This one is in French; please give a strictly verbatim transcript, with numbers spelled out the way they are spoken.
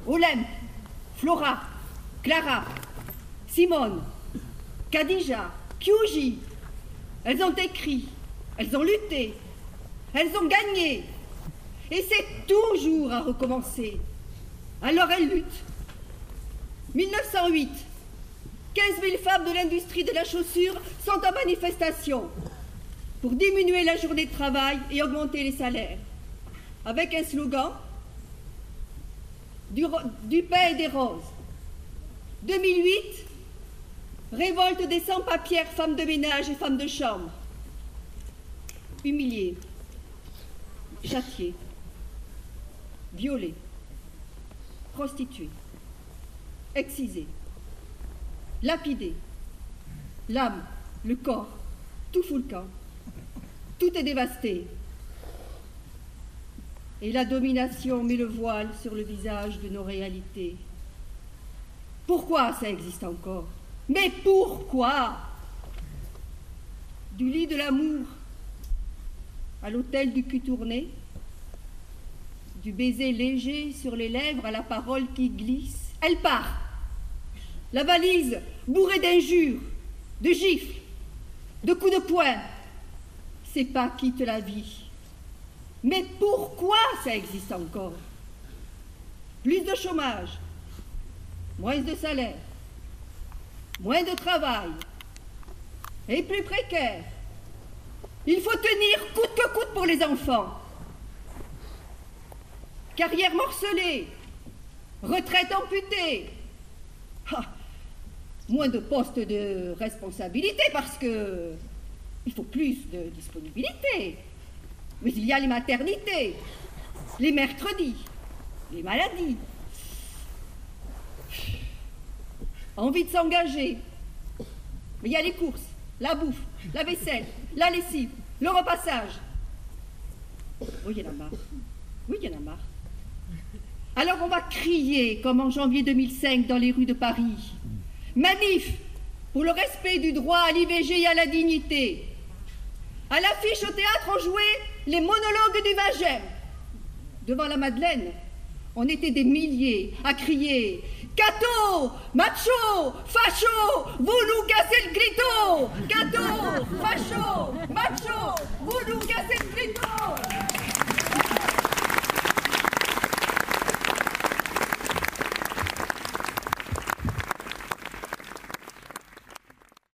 Olympe, Flora, Clara, Simone, Khadija, Kyuji. Elles ont écrit, elles ont lutté, elles ont gagné. Et c'est toujours à recommencer. Alors elles luttent. mille neuf cent huit, quinze mille femmes de l'industrie de la chaussure sont en manifestation pour diminuer la journée de travail et augmenter les salaires. Avec un slogan, du, du pain et des roses. deux mille huit, révolte des sans-papières femmes de ménage et femmes de chambre. Humiliées, châtiées, violées, prostituées, excisées, lapidées, l'âme, le corps, tout fout le camp. Tout est dévasté. Et la domination met le voile sur le visage de nos réalités. Pourquoi ça existe encore? Mais pourquoi? Du lit de l'amour à l'hôtel du cul tourné, du baiser léger sur les lèvres à la parole qui glisse, elle part. La valise bourrée d'injures, de gifles, de coups de poing. C'est pas quitte la vie. Mais pourquoi ça existe encore? Plus de chômage, moins de salaire, moins de travail et plus précaire. Il faut tenir coûte que coûte pour les enfants. Carrière morcelée, retraite amputée. Ah, moins de postes de responsabilité parce que il faut plus de disponibilité. Mais il y a les maternités, les mercredis, les maladies. Envie de s'engager. Mais il y a les courses, la bouffe, la vaisselle, la lessive, le repassage. Oui, il y en a marre. Oui, il y en a marre. Alors on va crier, comme en janvier deux mille cinq dans les rues de Paris. Manif pour le respect du droit à l'I V G et à la dignité. À l'affiche au théâtre, on jouait les monologues du vingtième. Devant la Madeleine, on était des milliers à crier « Cato, macho, facho, vous nous cassez le clito! Cato, facho !»